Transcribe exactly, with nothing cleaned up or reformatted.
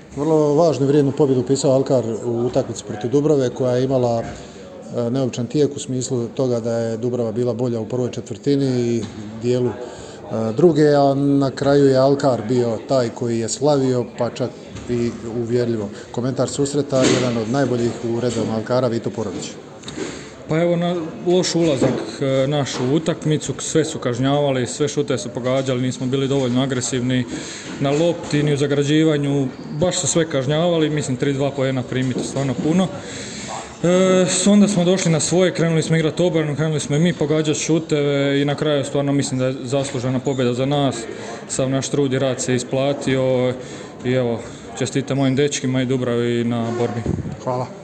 Vrlo važnu i vrijednu pobjedu upisao Alkar u utakmici protiv Dubrave koja je imala neobičan tijek u smislu toga da je Dubrava bila bolja u prvoj četvrtini i dijelu druge, a na kraju je Alkar bio taj koji je slavio, pa čak i uvjerljivo. Komentar susreta, jedan od najboljih u redovima Alkara, Vito Porović. Pa evo, na loš ulazak naš u utakmicu, sve su kažnjavali, sve šute su pogađali, nismo bili dovoljno agresivni na lopti, ni u zagrađivanju, baš su sve kažnjavali, mislim tri dva poena primiti stvarno puno. E, onda smo došli na svoje, krenuli smo igrati obranu, krenuli smo i mi pogađati šuteve i na kraju stvarno mislim da je zaslužena pobjeda za nas. Sav naš trud i rad se isplatio i evo, čestitam mojim dečkima i Dubravi na borbi. Hvala.